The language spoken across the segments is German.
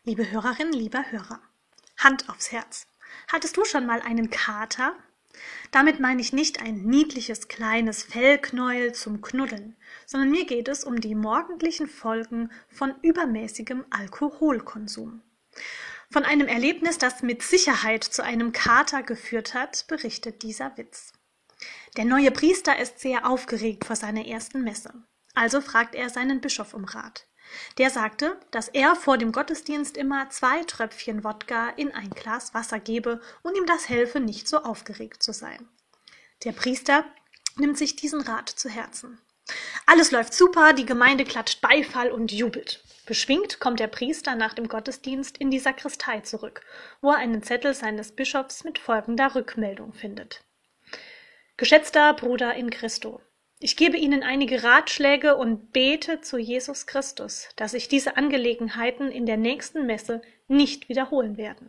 Liebe Hörerin, lieber Hörer, Hand aufs Herz. Hattest du schon mal einen Kater? Damit meine ich nicht ein niedliches kleines Fellknäuel zum Knuddeln, sondern mir geht es um die morgendlichen Folgen von übermäßigem Alkoholkonsum. Von einem Erlebnis, das mit Sicherheit zu einem Kater geführt hat, berichtet dieser Witz. Der neue Priester ist sehr aufgeregt vor seiner ersten Messe. Also fragt er seinen Bischof um Rat. Der sagte, dass er vor dem Gottesdienst immer 2 Tröpfchen Wodka in ein Glas Wasser gebe und ihm das helfe, nicht so aufgeregt zu sein. Der Priester nimmt sich diesen Rat zu Herzen. Alles läuft super, die Gemeinde klatscht Beifall und jubelt. Beschwingt kommt der Priester nach dem Gottesdienst in die Sakristei zurück, wo er einen Zettel seines Bischofs mit folgender Rückmeldung findet. Geschätzter Bruder in Christo, ich gebe Ihnen einige Ratschläge und bete zu Jesus Christus, dass sich diese Angelegenheiten in der nächsten Messe nicht wiederholen werden.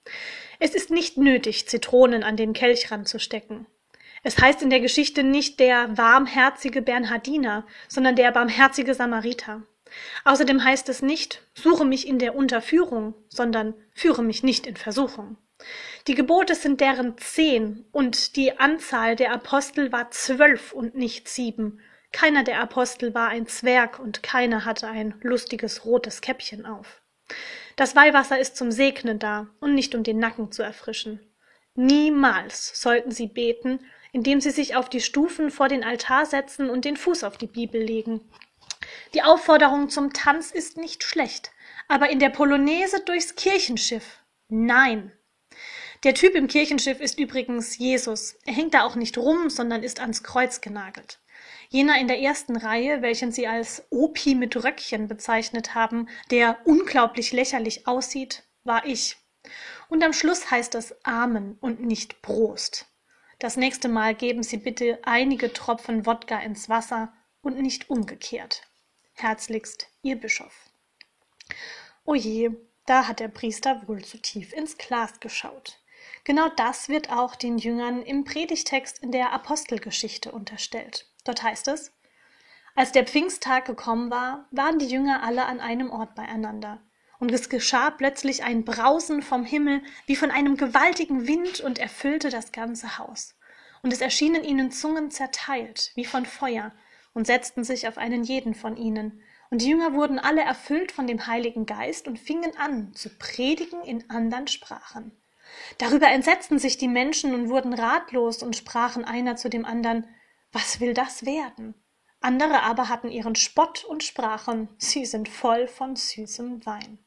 Es ist nicht nötig, Zitronen an den Kelchrand zu stecken. Es heißt in der Geschichte nicht der warmherzige Bernhardiner, sondern der barmherzige Samariter. Außerdem heißt es nicht, suche mich in der Unterführung, sondern führe mich nicht in Versuchung. Die Gebote sind deren 10 und die Anzahl der Apostel war 12 und nicht 7. Keiner der Apostel war ein Zwerg und keiner hatte ein lustiges rotes Käppchen auf. Das Weihwasser ist zum Segnen da und nicht um den Nacken zu erfrischen. Niemals sollten sie beten, indem sie sich auf die Stufen vor den Altar setzen und den Fuß auf die Bibel legen. Die Aufforderung zum Tanz ist nicht schlecht, aber in der Polonaise durchs Kirchenschiff, nein. Der Typ im Kirchenschiff ist übrigens Jesus. Er hängt da auch nicht rum, sondern ist ans Kreuz genagelt. Jener in der ersten Reihe, welchen sie als Opi mit Röckchen bezeichnet haben, der unglaublich lächerlich aussieht, war ich. Und am Schluss heißt es Amen und nicht Prost. Das nächste Mal geben Sie bitte einige Tropfen Wodka ins Wasser und nicht umgekehrt. Herzlichst, Ihr Bischof. Oje, da hat der Priester wohl zu tief ins Glas geschaut. Genau das wird auch den Jüngern im Predigtext in der Apostelgeschichte unterstellt. Dort heißt es: Als der Pfingsttag gekommen war, waren die Jünger alle an einem Ort beieinander. Und es geschah plötzlich ein Brausen vom Himmel wie von einem gewaltigen Wind und erfüllte das ganze Haus. Und es erschienen ihnen Zungen zerteilt, wie von Feuer, und setzten sich auf einen jeden von ihnen. Und die Jünger wurden alle erfüllt von dem Heiligen Geist und fingen an, zu predigen in andern Sprachen. Darüber entsetzten sich die Menschen und wurden ratlos und sprachen einer zu dem anderen: Was will das werden? Andere aber hatten ihren Spott und sprachen: Sie sind voll von süßem Wein.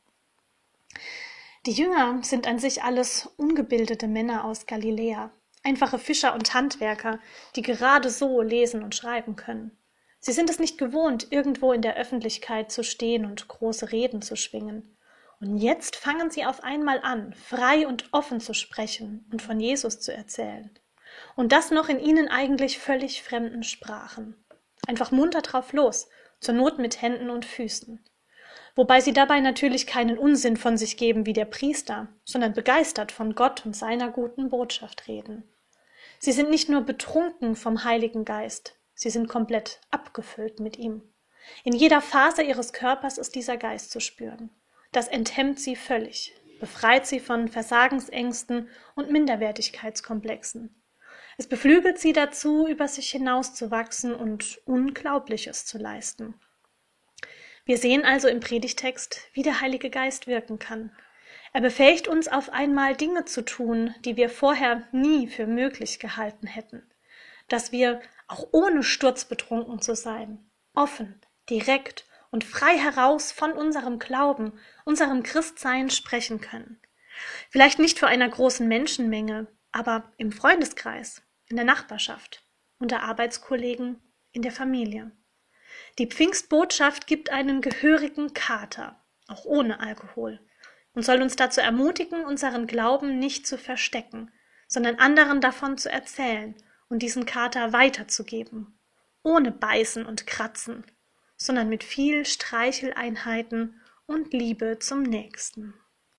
Die Jünger sind an sich alles ungebildete Männer aus Galiläa, einfache Fischer und Handwerker, die gerade so lesen und schreiben können. Sie sind es nicht gewohnt, irgendwo in der Öffentlichkeit zu stehen und große Reden zu schwingen. Und jetzt fangen sie auf einmal an, frei und offen zu sprechen und von Jesus zu erzählen. Und das noch in ihnen eigentlich völlig fremden Sprachen. Einfach munter drauf los, zur Not mit Händen und Füßen. Wobei sie dabei natürlich keinen Unsinn von sich geben wie der Priester, sondern begeistert von Gott und seiner guten Botschaft reden. Sie sind nicht nur betrunken vom Heiligen Geist, sie sind komplett abgefüllt mit ihm. In jeder Faser ihres Körpers ist dieser Geist zu spüren. Das enthemmt sie völlig, befreit sie von Versagensängsten und Minderwertigkeitskomplexen. Es beflügelt sie dazu, über sich hinauszuwachsen und Unglaubliches zu leisten. Wir sehen also im Predigtext, wie der Heilige Geist wirken kann. Er befähigt uns auf einmal Dinge zu tun, die wir vorher nie für möglich gehalten hätten. Dass wir, auch ohne sturzbetrunken zu sein, offen, direkt und frei heraus von unserem Glauben, unserem Christsein sprechen können. Vielleicht nicht vor einer großen Menschenmenge, aber im Freundeskreis, in der Nachbarschaft, unter Arbeitskollegen, in der Familie. Die Pfingstbotschaft gibt einen gehörigen Kater, auch ohne Alkohol, und soll uns dazu ermutigen, unseren Glauben nicht zu verstecken, sondern anderen davon zu erzählen und diesen Kater weiterzugeben, ohne Beißen und Kratzen, sondern mit viel Streicheleinheiten und Liebe zum Nächsten.